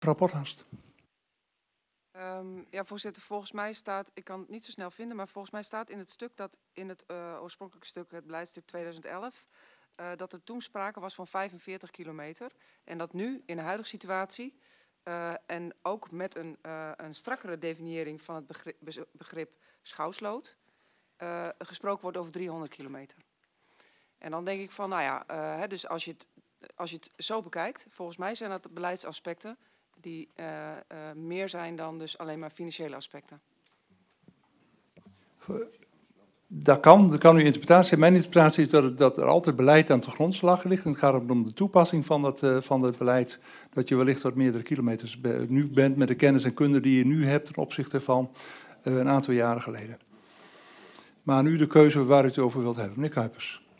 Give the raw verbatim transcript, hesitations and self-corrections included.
Mevrouw Pothast. Um, ja, voorzitter, volgens mij staat, ik kan het niet zo snel vinden, maar volgens mij staat in het stuk dat in het uh, oorspronkelijke stuk, het beleidstuk tweeduizend elf, uh, dat er toen sprake was van vijfenveertig kilometer. En dat nu in de huidige situatie uh, en ook met een, uh, een strakkere definiëring van het begrip, begrip schouwsloot uh, gesproken wordt over driehonderd kilometer. En dan denk ik van, nou ja, uh, hè, dus als je, het, als je het zo bekijkt, volgens mij zijn dat beleidsaspecten die uh, uh, meer zijn dan dus alleen maar financiële aspecten. Dat kan, dat kan uw interpretatie zijn. Mijn interpretatie is dat, het, dat er altijd beleid aan de grondslag ligt. En het gaat om de toepassing van dat, uh, van dat beleid. Dat je wellicht wat meerdere kilometers be- nu bent met de kennis en kunde die je nu hebt ten opzichte van uh, een aantal jaren geleden. Maar nu de keuze waar u het over wilt hebben. Meneer Kuipers.